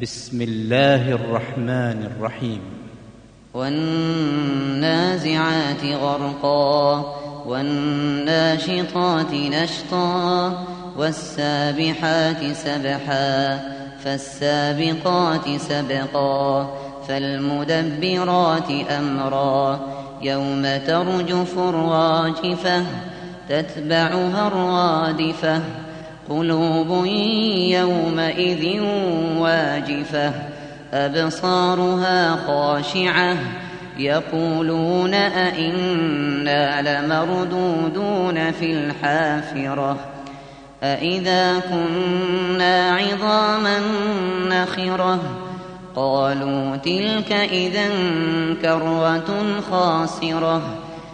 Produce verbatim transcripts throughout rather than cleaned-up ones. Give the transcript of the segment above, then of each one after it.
بسم الله الرحمن الرحيم. والنازعات غرقا والناشطات نشطا والسابحات سبحا فالسابقات سبقا فالمدبرات أمرا يوم ترجف الراجفة تتبعها الرادفة قلوب يومئذ واجفة أبصارها خاشعة يقولون أئنا لمردودون في الحافرة أئذا كنا عظاما نخرة قالوا تلك إذا كرة خاسرة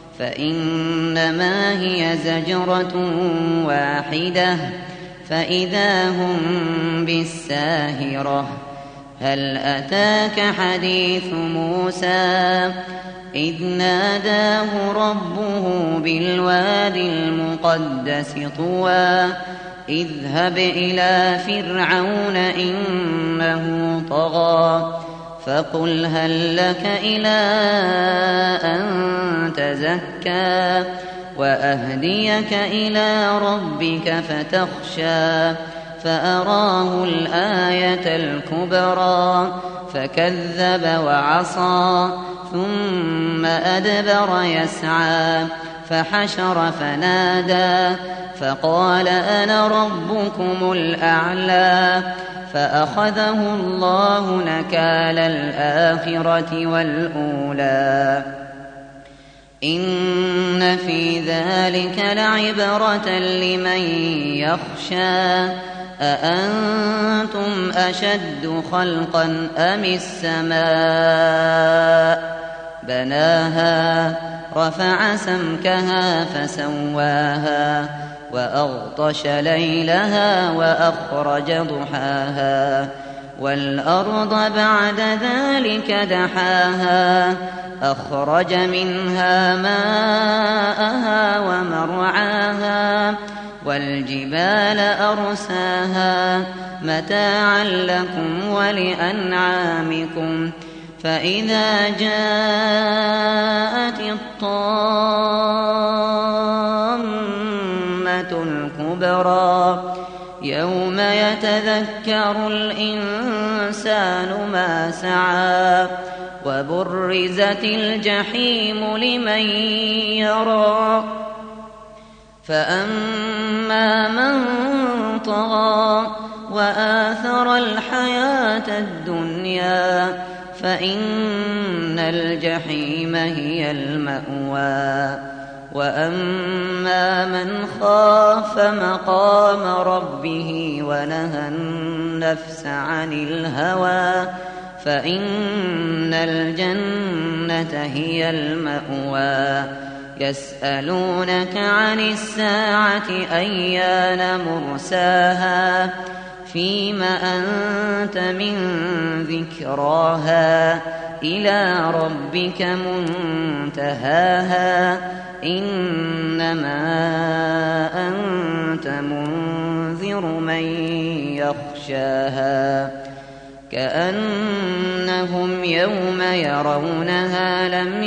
فإنما هي زجرة واحدة فإذا هم بالساهرة هل أتاك حديث موسى إذ ناداه ربه بالوادي المقدس طوى اذهب إلى فرعون إنه طغى فقل هل لك إلى أن تزكى وأهديك إلى ربك فتخشى فأراه الآية الكبرى فكذب وعصى ثم أدبر يسعى فحشر فنادى فقال أنا ربكم الأعلى فأخذه الله نكال الآخرة والأولى إن في ذلك لعبرة لمن يخشى أأنتم أشد خلقا أم السماء بناها رفع سمكها فسواها وأغطش ليلها وأخرج ضحاها والأرض بعد ذلك دحاها أخرج منها ماءها ومرعاها والجبال أرساها متاعا لكم ولأنعامكم فإذا جاءت الطامة الكبرى يوم يتذكر الإنسان ما سعى وبرزت الجحيم لمن يرى فأما من طغى وآثر الحياة الدنيا فإن الجحيم هي المأوى وأما من خاف مقام ربه ونهى النفس عن الهوى فإن الجنة هي المأوى يسألونك عن الساعة أيان مرساها فيم أنت من ذكراها إلى ربك منتهاها إنما أنت منذر من يخشاها كأنهم يوم يرونها لم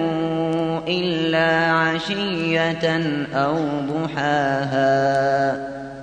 يلبثوا إلا عشية أو ضحاها.